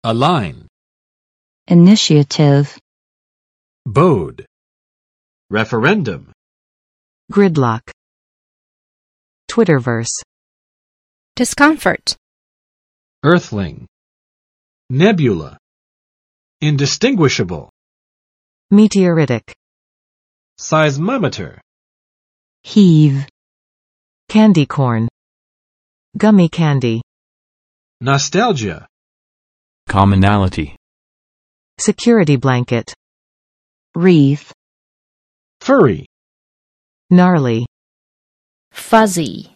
align, initiative, bode, referendum, gridlock, Twitterverse, discomfort, earthling, nebula, indistinguishable, meteoritic, seismometer, heave, candy corn, gummy candy, nostalgia, commonality, security blanket, wreath, furry, gnarly, fuzzy.